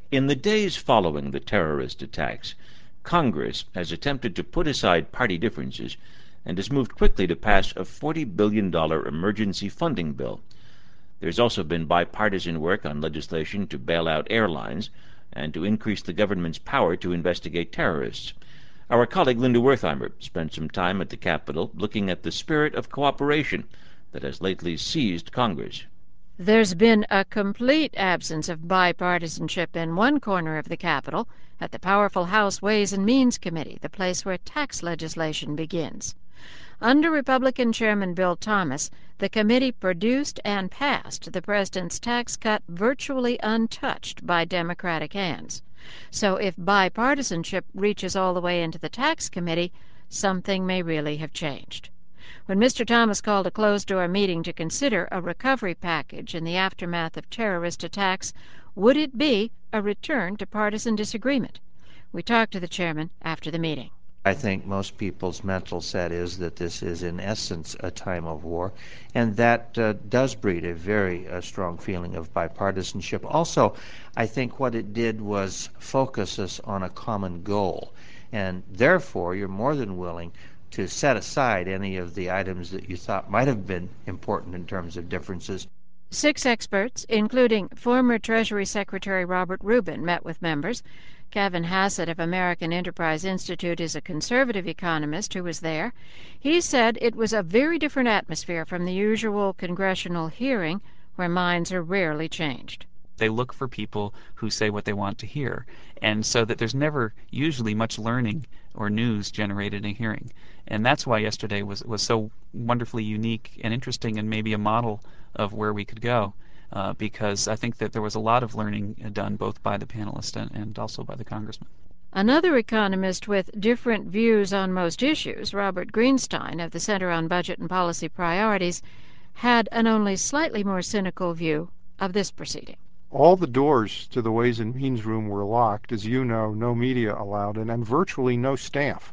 In the days following the terrorist attacks, Congress has attempted to put aside party differences and has moved quickly to pass a $40 billion emergency funding bill. There's also been bipartisan work on legislation to bail out airlines and to increase the government's power to investigate terrorists. Our colleague Linda Wertheimer spent some time at the Capitol looking at the spirit of cooperation that has lately seized Congress. There's been a complete absence of bipartisanship in one corner of the Capitol, at the powerful House Ways and Means Committee, the place where tax legislation begins. Under Republican Chairman Bill Thomas, the committee produced and passed the president's tax cut virtually untouched by Democratic hands. So if bipartisanship reaches all the way into the tax committee, something may really have changed. When Mr. Thomas called a closed-door meeting to consider a recovery package in the aftermath of terrorist attacks, would it be a return to partisan disagreement? We talked to the chairman after the meeting. I think most people's mental set is that this is in essence a time of war, and that does breed a very strong feeling of bipartisanship. Also, I think what it did was focus us on a common goal, and therefore you're more than willing to set aside any of the items that you thought might have been important in terms of differences. 6 experts, including former Treasury Secretary Robert Rubin, met with members. Kevin Hassett of American Enterprise Institute is a conservative economist who was there. He said it was a very different atmosphere from the usual congressional hearing, where minds are rarely changed. They look for people who say what they want to hear, and so that there's never usually much learning or news generated in a hearing. And that's why yesterday was so wonderfully unique and interesting, and maybe a model of where we could go. Because I think that there was a lot of learning done both by the panelists and also by the congressman. Another economist with different views on most issues, Robert Greenstein of the Center on Budget and Policy Priorities, had an only slightly more cynical view of this proceeding. All the doors to the Ways and Means room were locked. As you know, no media allowed, and virtually no staff.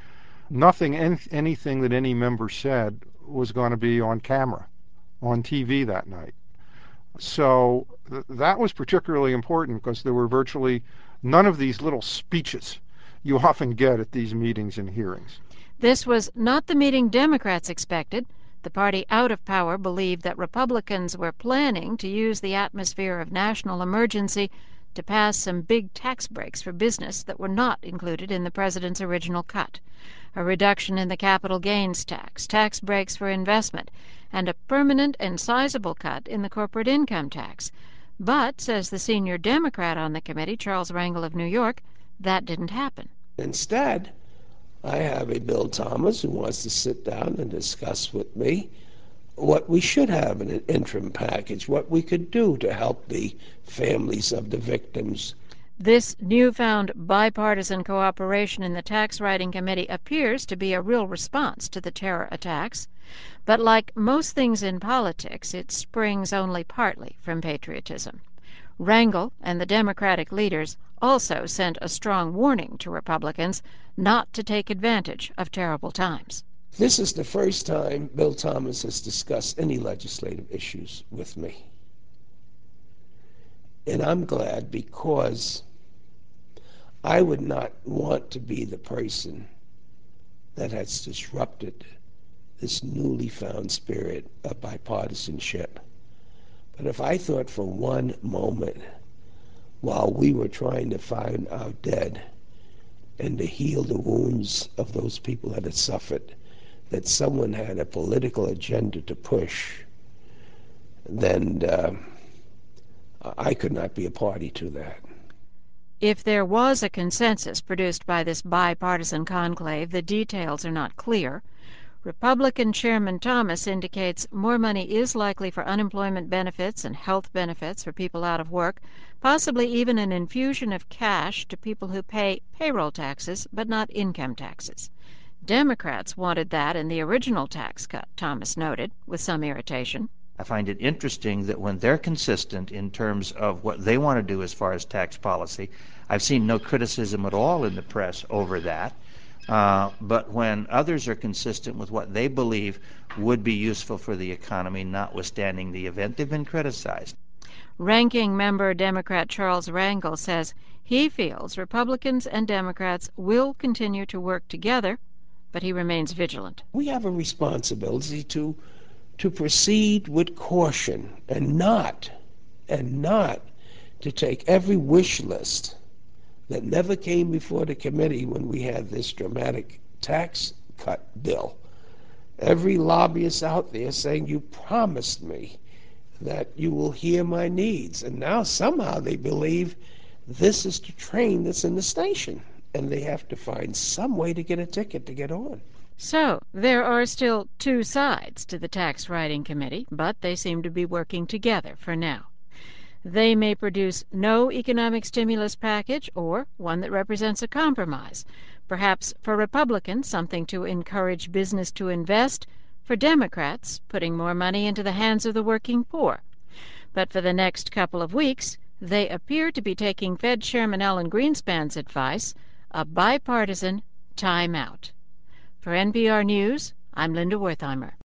Anything that any member said was going to be on camera, on TV that night. So that was particularly important because there were virtually none of these little speeches you often get at these meetings and hearings. This was not the meeting Democrats expected. The party out of power believed that Republicans were planning to use the atmosphere of national emergency to pass some big tax breaks for business that were not included in the president's original cut. A reduction in the capital gains tax, tax breaks for investment, and a permanent and sizable cut in the corporate income tax. But, says the senior Democrat on the committee, Charles Rangel of New York, that didn't happen. Instead, I have a Bill Thomas who wants to sit down and discuss with me what we should have in an interim package, what we could do to help the families of the victims. This newfound bipartisan cooperation in the Tax Writing Committee appears to be a real response to the terror attacks. But like most things in politics, it springs only partly from patriotism. Rangel and the Democratic leaders also sent a strong warning to Republicans not to take advantage of terrible times. This is the first time Bill Thomas has discussed any legislative issues with me. And I'm glad, because I would not want to be the person that has disrupted this newly found spirit of bipartisanship. But if I thought for one moment, while we were trying to find our dead and to heal the wounds of those people that had suffered, that someone had a political agenda to push, then I could not be a party to that. If there was a consensus produced by this bipartisan conclave, the details are not clear. Republican Chairman Thomas indicates more money is likely for unemployment benefits and health benefits for people out of work, possibly even an infusion of cash to people who pay payroll taxes but not income taxes. Democrats wanted that in the original tax cut, Thomas noted, with some irritation. I find it interesting that when they're consistent in terms of what they want to do as far as tax policy, I've seen no criticism at all in the press over that. But when others are consistent with what they believe would be useful for the economy, notwithstanding the event, they've been criticized. Ranking member Democrat Charles Rangel says he feels Republicans and Democrats will continue to work together, but he remains vigilant. We have a responsibility to proceed with caution and not to take every wish list that never came before the committee when we had this dramatic tax cut bill. Every lobbyist out there saying, you promised me that you will hear my needs. And now somehow they believe this is the train that's in the station, and they have to find some way to get a ticket to get on. So, there are still two sides to the Tax Writing Committee, but they seem to be working together for now. They may produce no economic stimulus package or one that represents a compromise. Perhaps for Republicans, something to encourage business to invest. For Democrats, putting more money into the hands of the working poor. But for the next couple of weeks, they appear to be taking Fed Chairman Alan Greenspan's advice, a bipartisan timeout. For NPR News, I'm Linda Wertheimer.